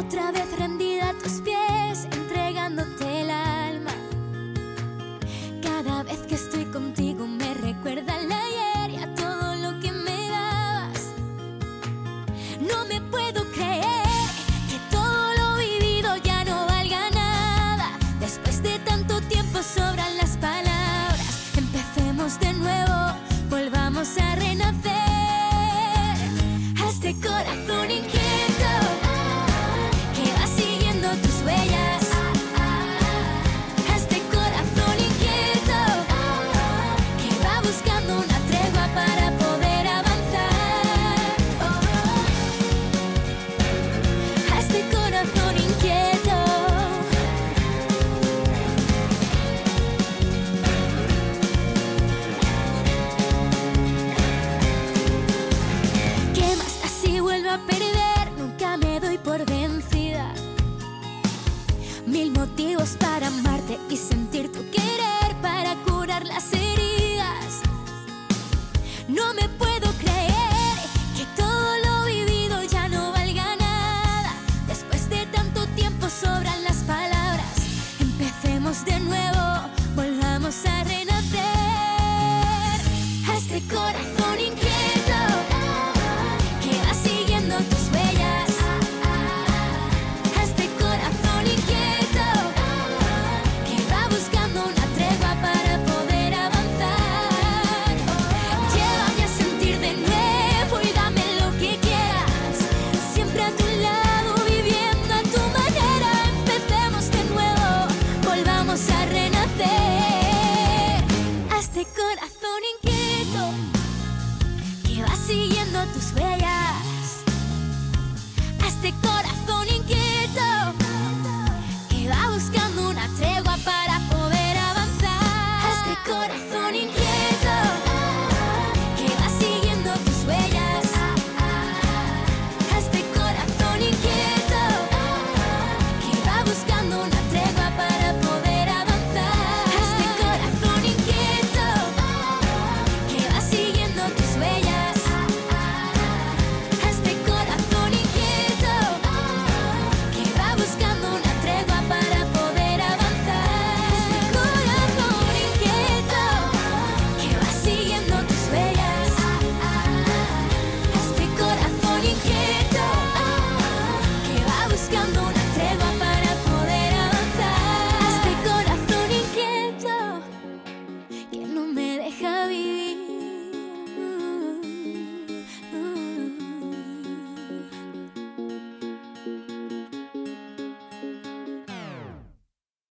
otra vez rendida a tus pies, entregándote el alma. Cada vez que estoy contigo me recuerda al ayer y a todo lo que me dabas. No me puedo creer que todo lo vivido ya no valga nada. Después de tanto tiempo sobran las palabras. Empecemos de nuevo, volvamos a renacer. A este corazón inquieto que va siguiendo tus huellas. A este corazón inquieto que va buscando una tregua para poder avanzar. A este corazón inquieto. ¿Qué más da si vuelvo a perder? Nunca me doy por vencida. Mil motivos para amarte y sentir tu querer, para curar las heridas. No me puedo